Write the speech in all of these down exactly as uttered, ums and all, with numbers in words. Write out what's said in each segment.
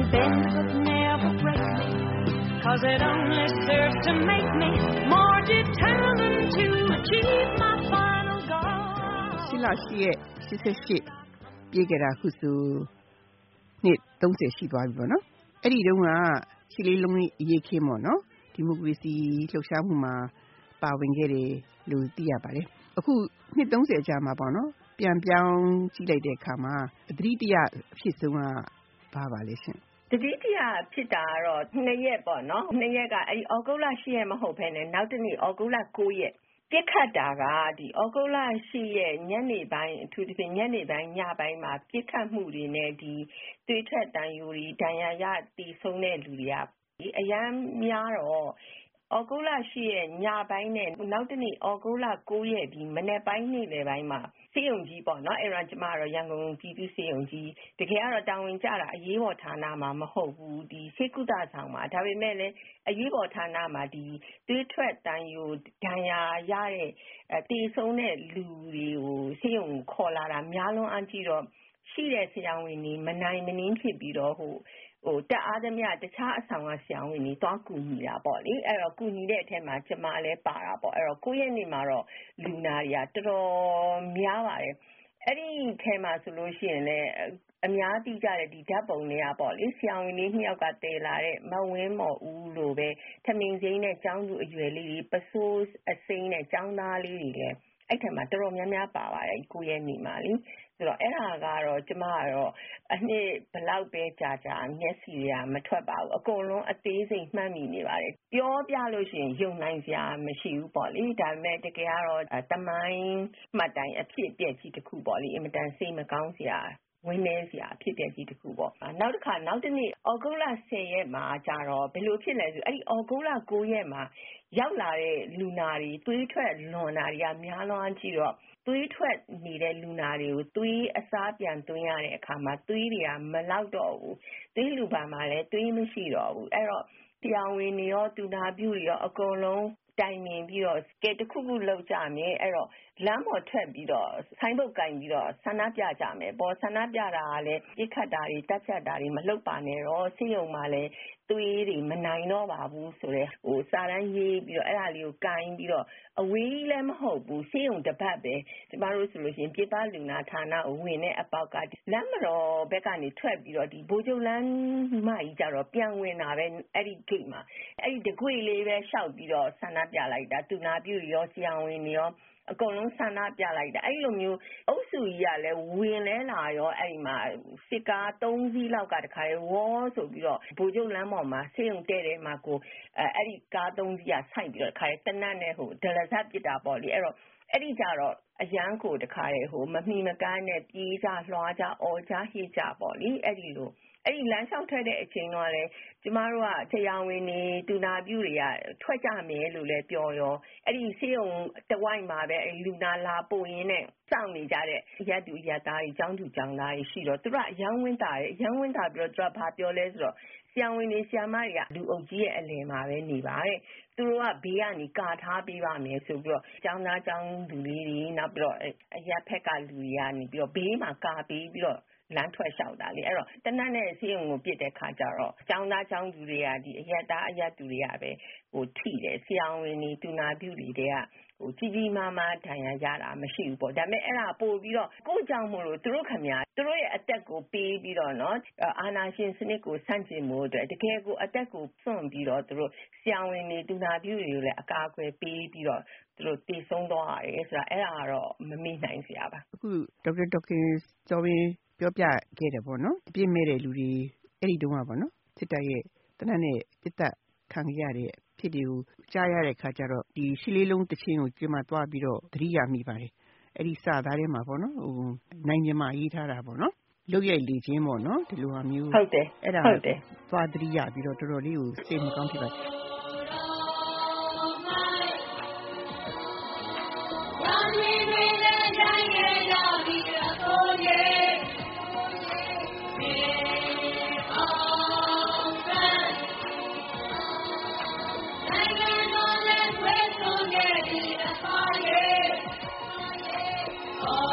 bend but never break me, 'cause it only serves to make me more determined to achieve my final goal. ရှစ်လရှိရဲ့ရှစ်ရှစ်ပြေခဲ့တာခုဆိုနှစ်သုံးဆယ်ရှိသွားပြီပေါ့နော်အဲ့ဒီတုန်းကရှစ်လေးလုံးအရေးခင်းပေါ့နော်ဒီမိုကရေစီလှုပ်ရှားမှုမှာပါဝင်ခဲ့တယ်လို့သိရပါတယ်အခုနှစ်သုံးဆယ်ကြာမှာပေါ့နော်ပြန်ပြောင်းကြည့်လိုက်တဲ့အခါမှာအသတိတရအဖြစ်ဆုံးကဘာပါလဲရှင်တတိတရဖြစ်တာကတော့နှစ်ရက်ပေါ့နော်နှစ်ရက်ကအဲ့ဒီဩဂုတ်လရှစ်ရက်မဟုတ်ဘဲနဲ့နောက်တစ်နေ့ဩဂုတ်လကိုးရက်ပြစ်ခတ်တာကဒီဩဂုတ်လရှစ်ရက်ညနေပိုင်းအထူးသဖြင့်ညနေပိုင်းညပိုင်းမှာပြစ်ခတ်မှုတွေနဲ့ဒီသွေးထွက်တန်ယိုတွေဒဏ်ရာရတည်ဆုံးတဲ့လူတွေကဒီအရန်များတော့ဩဂုတ်လရှစ်ရက်ညပိုင်းနဲ့နောက်တစ်နေ့ဩဂုတ်လကိုးရက်ဒီမနေ့ပိုင်းနေ့လယ်ပိုင်းမှာစေယုံကြီးပေါ့နော်အဲ့ဒါကျမကတော့ရန်ကုန်ပြည်သူစေယုံကြီးတကယ်ကတော့တာဝန်ကျတာအရေးပေါ်ဌာနမှာမဟုတ်ဘူးဒီစေကုသဆောင်မှာဒါပေမဲ့လည်းအရေးပေါ်ဌာနမှာဒီသွေးထွက်တန်ယိုဒဏ်ရာရတဲ့တည်ဆုံးတဲ့လူတွေကိုစေယုံခေါ်လာတာများလွန်းအားကြီးတော့ရှိတဲ့ဆရာဝန်တွေမနိုင်မနှင်းဖြစ်ပြီးတော့ဟိုဟိုတက်အားသမျှတခြားအဆောင်ကဆရာဝန်တွေတွားကူညီတာပေါ့လေအဲ့တော့ကူညီတဲ့အထက်မှာကျမလည်းပါတာပေါ့အဲ့တော့ကိုယ့်ရဲ့နေမှာတော့လူနာတွေကတော်တော်များပါတယ်အဲ့ဒီထဲမှာဆိုလို့ရှိရင်လည်းအများသိကြတဲ့ဒီဓာတ်ပုံတွေကပေါ့လေဆရာဝန်လေးနှစ်ယောက်ကတည်လာတဲ့မဝင်းမော်ဦးလိုပဲထမင်းစိမ်းနဲ့ကျောင်းသူအရွယ်လေးတွေပစိုးအစိမ်းနဲ့ကျောင်းသားလေးတွေလည်းအဲ့ထက်မှာတော်တော်များများပါပါတယ်ကိုယ့်ရဲ့နေမှာလေဆိုတော့အဲ့ဒါကတော့ကျမကတော့အနှစ်ဘလောက်ပဲကြာကြာမျက်စိတွေကမထွက်ပါဘူးအကုန်လုံးအသေးစိတ်မှတ်မိနေပါတယ်ပြောပြလို့ရှိရင်ယုံနိုင်စရာမရှိဘူးပေါ့လေဒါပေမဲ့တကယ်ကတော့တမိုင်းမှတ်တိုင်အဖြစ်အပျက်ကြီးတစ်ခုပေါ့လေအင်မတန်စိတ်မကောင်းစရာဝင်းနေစရာဖြစ်တဲ့ကြီးတစ်ခုပေါ့နောက်တစ်ခါနောက်တစ်နေ့ဩဂုတ်လဆယ်ရက်မှာကြာတော့ဘယ်လိုဖြစ်လဲဆိုအဲ့ဒီဩဂုတ်လကိုးရက်မှာရောက်လာတဲ့လူနာတွေသွေးထွက်လွန်တာတွေကများလွန်ကြည့်တော့သွေးထွက်နေတဲ့လူနာတွေကိုသွေးအစားပြန်သွင်းရတဲ့အခါမှာသွေးတွေကမလောက်တော့ဘူးသွေးလူပါမှာလည်းသွေးမရှိတော့ဘူးအဲ့တော့တရားဝင်တွေရောတူနာပြုတွေရောအကုန်လုံးတိုင်မြင်ပြီးတော့ကဲတစ်ခုခုလောက်ကြမယ်အဲ့တော့လမ်းပေါ်ထွက်ပြီးတော့ဆိုင်းဘုတ်ကင်ပြီးတော့ဆန္ဒပြကြမယ်ပေါ်ဆန္ဒပြတာကလည်းပြစ်ခတ်တာတွေတက်ဖြတ်တာတွေမလုပ်ပါနဲ့တော့ဆေးရုံမှာလည်းသွေးတွေမနိုင်တော့ပါဘူးဆိုတော့ဟိုစာတန်းရေးပြီးတော့အဲ့ဒါလေးကိုကင်ပြီးတော့အဝေးလည်းမဟုတ်ဘူးဆေးရုံတစ်ပတ်ပဲကျမတို့ဆိုလို့ရှိရင်ပြပလူနာဌာနကိုဝင်တဲ့အပေါက်ကလမ်းမတော်ဘက်ကနေထွက်ပြီးတော့ဒီဘိုးကျုပ်လမ်းမကြီးကြတော့ပြန်ဝင်တာပဲအဲ့ဒီ gate မှာအဲ့ဒီတကွေလေးပဲရှောက်ပြီးတော့ဆန္ဒပြလိုက်တာတူနာပြုရောဆရာဝန်တွေရောအကုန်လုံးဆန္ဒပြလိုက်တာအဲ့လိုမျိုးအုပ်စုကြီးကလည်းဝင်လဲလာရောအဲ့ဒီမှာစစ်ကားသုံးစီးလောက်ကတခါလေဝေါ်ဆိုပြီးတော့ဘိုးကျုပ်လမ်းပေါ်မှာဆေးရုံတဲ့တယ်မှာကိုအဲ့ဒီကားသုံးစီးကဆိုက်ပြီးတော့တခါလေတနတ်နဲ့ဟိုဒလဇတ်ပစ်တာပေါ့လေအဲ့တော့အဲ့ဒီကြတော့အရန်ကိုတခါလေဟိုမမီမကန်းနဲ့ပြေးကြလွှားကြအော်ကြဟိကြပေါ့လေအဲ့ဒီလိုအဲ့ဒီလမ်းလျှောက်ထွက်တဲ့အချိန်တော့လေကျမတို့ကဆရာဝန်တွေတူနာပြုတွေကထွက်ကြမယ်လို့လည်းပြောရောအဲ့ဒီဆေးရုံတဝိုက်မှာပဲအဲ့လူနာလာပို့ရင်းနဲ့စောင့်နေကြတဲ့ရက်တူရက်သားတွေကျောင်းသူကျောင်းသားတွေရှိတော့သူကအယံဝင်းတာတယ်အယံဝင်းတာပြီးတော့သူကဘာပြောလဲဆိုတော့ဆရာဝန်တွေဆရာမတွေကလူအုပ်ကြီးရဲ့အလယ်မှာပဲနေပါတဲ့သူတို့ကဘေးကနေကာထားပေးပါမယ်ဆိုပြီးတော့ကျောင်းသားကျောင်းသူလေးတွေနောက်ပြီးတော့အရက်ဖက်ကလူတွေကနေပြီးတော့ဘေးမှာကာပေးပြီးတော့လမ်းထွက်လျှောက်တာလေအဲ့တော့တနတ်နဲ့ဆေးရုံကိုပြစ်တဲ့ခါကျတော့ကျောင်းသားကျောင်းသူတွေကဒီအရက်သားအရက်သူတွေကပဲဟိုထိတယ်ဆရာဝန်တွေတူနာပြုတွေကဟိုကြီးကြီးမားမားဒဏ်ရာရတာမရှိဘူးပေါ့ဒါပေမဲ့အဲ့ဒါပို့ပြီးတော့ကိုယ့်ကြောင့်မို့လို့သူတို့ခင်ဗျာသူတို့ရဲ့အသက်ကိုပေးပြီးတော့เนาะအာနာရှင်စနစ်ကိုဆန့်ကျင်မှုအတွက်တကယ်ကိုအသက်ကိုစွန့်ပြီးတော့သူတို့ဆရာဝန်တွေတူနာပြုတွေကိုလည်းအကာအကွယ်ပေးပြီးတော့သူတို့တည်ဆုံးသွားရတယ်ဆိုတာအဲ့ဒါကတော့မမေ့နိုင်စရာပါအခုဒေါက်တာဒေါခင်ကျော်ဝင်းပြောပြခဲ့တယ်ပေါ့နော်အပြစ်မဲ့တဲ့လူတွေအဲ့ဒီတုန်းကပေါ့နော်စစ်တပ်ရဲ့တနက်နဲ့စစ်တပ်ခံရတဲ့ဖြစ်တွေကိုကြားရတဲ့ခါကျတော့ဒီရှစ်လေးလုံးတချင်းကိုကြွမသွားပြီးတော့သတိရမိပါတယ်အဲ့ဒီစာသားထဲမှာပေါ့နော်ဟိုနိုင်မြန်မာရေးထားတာပေါ့နော်လုတ်ရိုက်လေချင်းပေါ့နော်ဒီလိုဟာမျိုးဟုတ်တယ်အဲ့ဒါဟုတ်တယ်သွားသတိရပြီးတော့တော်တော်လေးကိုစိတ်မကောင်းဖြစ်ပါတယ်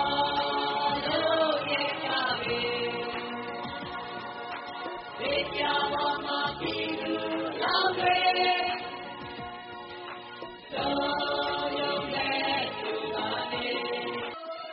Yeah.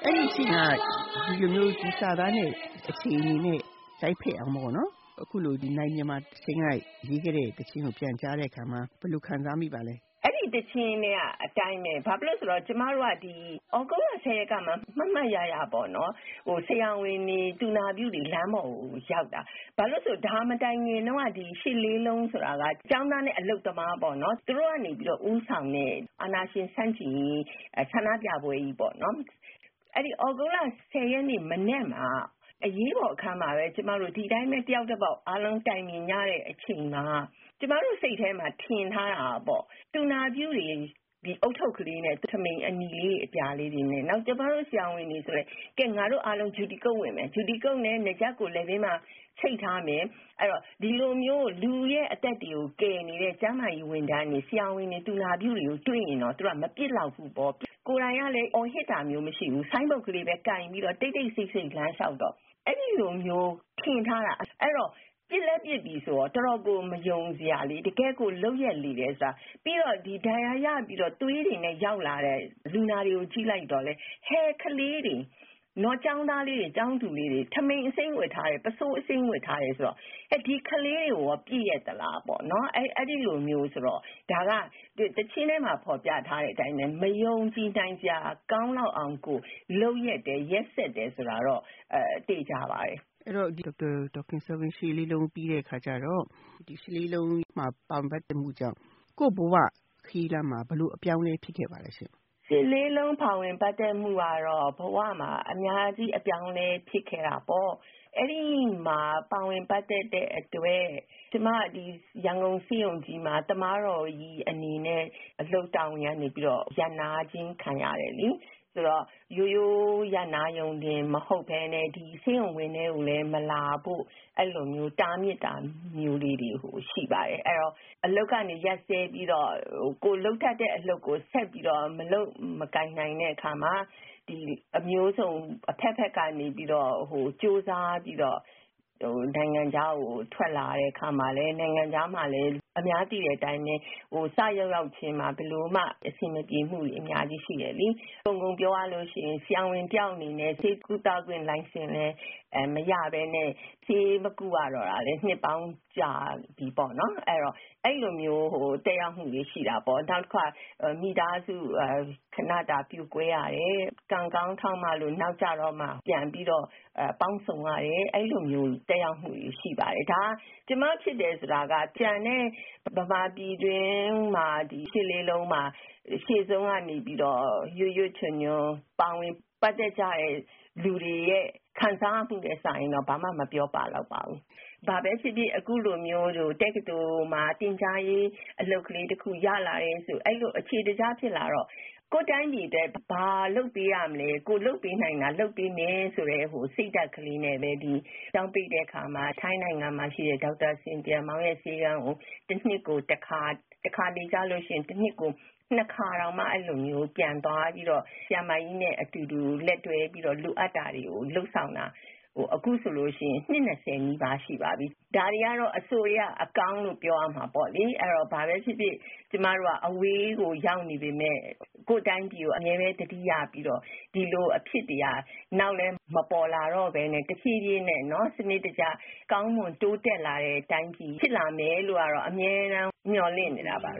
အဲ့ဒီချိန်ကဒီလိုမျိုးဒီစာသားနဲ့အခြေအနေနဲ့တိုက်ဖက်အောင်ပေါ့နော်အခုလိုဒီနိုင်မြန်မာတချင်းကရေးခဲ့တဲ့တချင်းကိုပြန်ကြားတဲ့အခါမှာဘယ်လိုခံစားမိပါလဲအဲ့ဒီတချင်းနဲ့အတိုင်းပဲဘာဖြစ်လို့ဆိုတော့ကျမတို့ကဒီဩဂုတ်လဆယ်ရက်ကမှမှတ်မှတ်ရရပေါ့နော်ဟိုဆရာဝန်တွေတူနာပြုတွေလမ်းပေါ်ကိုရောက်တာဘာလို့ဆိုဒါမတိုင်ငင်တော့ဒီရှစ်လေးလုံးဆိုတာကကျောင်းသားနဲ့အလုပ်သမားပေါ့နော်သူတို့ကနေပြီးတော့ဦးဆောင်တဲ့အာနာရှင်စန့်ကျင်ဆန္ဒပြပွဲကြီးပေါ့နော်အဲ့ဒီဩဂုတ်လဆယ်ရက်နေ့မနေ့မှာအရေးပေါ်အခါမှာပဲကျမတို့ဒီတိုင်းပဲတယောက်တစ်ပေါက်အားလုံးတိုင်မြင်ရတဲ့အချိန်မှာကျမတို့စိတ်ထဲမှာထင်ထားတာပေါ့တူနာပြုတွေဒီအုတ်ထုတ်ကလေးနဲ့ထမိန်အနီလေးအပြာလေးတွေနဲ့နောက်ကျမတို့ဆရာဝန်တွေဆိုရဲကဲငါတို့အားလုံးဂျူတီကုတ်ဝင်မယ်ဂျူတီကုတ်နဲ့ငကြက်ကိုလည်းဘေးမှာချိတ်ထားမယ်အဲ့တော့ဒီလိုမျိုးလူရဲ့အသက်တွေကိုကယ်နေတဲ့ကျန်းမာရေးဝန်ထမ်းတွေဆရာဝန်တွေတူနာပြုတွေကိုတွေ့ရင်တော့သူကမပြစ်လောက်ဘူးပေါ့ကိုယ်တိုင်ကလည်းအော်ဟစ်တာမျိုးမရှိဘူးဆိုင်းဘုတ်ကလေးပဲကင်ပြီးတော့တိတ်တိတ်ဆိတ်ဆိတ်လမ်းလျှောက်တော့အဲ့ဒီလိုမျိုးထင်ထားတာအဲ့တော့ပြစ်လက်ပြစ်ပြီးဆိုတော့တော်တော်ကိုမယုံစရာလေးတကယ်ကိုလှုပ်ရက်လေတယ်ဆိုတာပြီးတော့ဒီဒဏ်ရာရပြီးတော့သွေးတွေနဲ့ရောက်လာတဲ့လူနာတွေကိုကြည့်လိုက်တော့လေဟဲကလေးတွေနော်ចောင်းသားလေးတွေចောင်းသူလေးတွေထမိန်အစိမ့်ဝတ်ထားတယ်ပစိုးအစိမ့်ဝတ်ထားတယ်ဆိုတော့အဲဒီကလေးတွေကိုပြည့်ရတလားပေါ့နော်အဲအဲ့ဒီလိုမျိုးဆိုတော့ဒါကတချင်းထဲမှာဖော်ပြထားတဲ့အတိုင်းပဲမယုံကြည်နိုင်စရာကောင်းလောက်အောင်ကိုလှုပ်ရက်တယ်ရက်ဆက်တယ်ဆိုတာတော့အဲသိကြပါတယ်အဲ့တော့ဒေါက်တာဒေါက်ခင်စောဝင်းရှီလေးလုံးပြီးတဲ့အခါကျတော့ဒီရှီလေးလုံးမှာပေါင်ပတ်မှုကြောင့်ကို့ဘဝခီးလမ်းမှာဘလို့အပြောင်းလဲဖြစ်ခဲ့ပါလဲရှင်ရှီလေးလုံးဖောင်ဝင်ပတ်သက်မှုကတော့ဘဝမှာအများကြီးအပြောင်းလဲဖြစ်ခဲ့တာပေါ့အဲ့ဒီမှာပေါင်ဝင်ပတ်သက်တဲ့အတွက်ကျမဒီရန်ကုန်စီယုံကြီးမှာတမားတော်ကြီးအနေနဲ့အလှုပ်တောင်းရနေပြီးတော့ရန်နာချင်းခံရတယ်လीဆိုတော့ရိုးရိုးရနာယုံတင်မဟုတ်ဘဲနဲ့ဒီဆေးရုံဝင်တဲ့ကိုလည်းမလာဖို့အဲ့လိုမျိုးတားမြစ်တာမျိုးလေးတွေဟိုရှိပါတယ်အဲ့တော့အလုပ်ကနေရက်စဲပြီးတော့ကိုလှုပ်ထက်တဲ့အလုပ်ကိုဆက်ပြီးတော့မလုပ်မကင်နိုင်တဲ့အခါမှာဒီအမျိုးစုံအဖက်ဖက်ကနေပြီးတော့ဟိုစူးစမ်းပြီးတော့ဟိုနိုင်ငံခြားကိုထွက်လာတဲ့အခါမှာလည်းနိုင်ငံခြားမှာလည်းအများတည်တဲ့အတိုင်းနဲ့ဟိုစရောက်ရောက်ချင်းမှာဘယ်လိုမှအဆင်မပြေမှုတွေအများကြီးရှိတယ်လीပုံကုန်ပြောရလို့ရှိရင်ဆရာဝန်တယောက်အနေနဲ့ဆေးကုသခွင့်လိုင်စင်လည်းအဲမရဘဲနဲ့ဆေးမကူရတော့တာလေနှစ်ပေါင်းကြာပြီပေါ့နော်အဲ့တော့အဲ့လိုမျိုးဟိုတက်ရောက်မှုတွေရှိတာပေါ့နောက်တစ်ခါမိသားစုခဏတာပြူကွဲရတယ်ကံကောင်းထောင်းမှလို့နောက်ကြတော့မှပြန်ပြီးတော့အဲပေါင်းစုံရတယ်အဲ့လိုမျိုးတက်ရောက်မှုတွေရှိပါတယ်ဒါကျမဖြစ်တယ်ဆိုတာကကြံတဲ့ဗမာပြည်တွင်မှာဒီရှစ်လေးလုံးမှာရှေ့ဆုံးကနေပြီးတော့ရွရွချွညွန်ပေါင်းဝင်ပတ်သက်ကြတဲ့လူတွေရဲ့ခံစားမှုတွေဆိုင်တော့ဘာမှမပြောပါတော့ပါဘူးဘာပဲဖြစ်ဖြစ်အခုလိုမျိုးတို့တက္ကသိုလ်မှာတင်ကြားရေးအလုပ်ကလေးတစ်ခုရလာတယ်ဆိုအဲ့လိုအခြေတကြားဖြစ်လာတော့ကိုတိုင်းပြည်တဲ့ဘာလုပ်ပေးရမလဲကိုလုပ်ပေးနိုင်တာလုပ်ပေးမယ်ဆိုရဲဟိုစိတ်ဓာတ်ကလေးနဲ့ပဲဒီတောင်းပိတ်တဲ့အခါမှာထိုင်းနိုင်ငံမှာရှိတဲ့ဒေါက်တာစင်ပြန်မောင်ရဲ့ဆေးကန်းကိုတစ်နှစ်ကိုတစ်ခါတစ်ခါနေကြလို့ရှိရင်တစ်နှစ်ကိုနှစ်ခါတော့မှအဲ့လိုမျိုးပြန်သွားပြီးတော့ဆရာမကြီးနဲ့အတူတူလက်တွဲပြီးတော့လူအပ်တာတွေကိုလှုပ်ဆောင်တာဟိုအခုဆိုလို့ရှိရင်နှစ်၂၀နီးပါးရှိပါပြီဒါတွေကတော့အစိုးရအကောင်းလို့ပြောရမှာပေါ့လေအဲ့တော့ဘာပဲဖြစ်ဖြစ်ကျမတို့ကအဝေးကိုရောက်နေပေမဲ့ကိုယ်တိုင်းပြည်ကိုအမြဲပဲတတိယပြီးတော့ဒီလိုအဖြစ်တရားနောက်လဲမပေါ်လာတော့ဘဲနဲ့တဖြည်းဖြည်းနဲ့เนาะစနစ်တကျကောင်းမွန်တိုးတက်လာတဲ့တိုင်းပြည်ဖြစ်လာမယ်လို့ကတော့အမြဲတမ်းမျှော်လင့်နေတာပါပဲ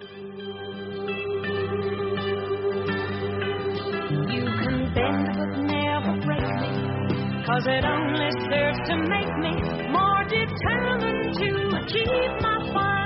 You can bend but never break me Cause it only serves to make me more determined to achieve my final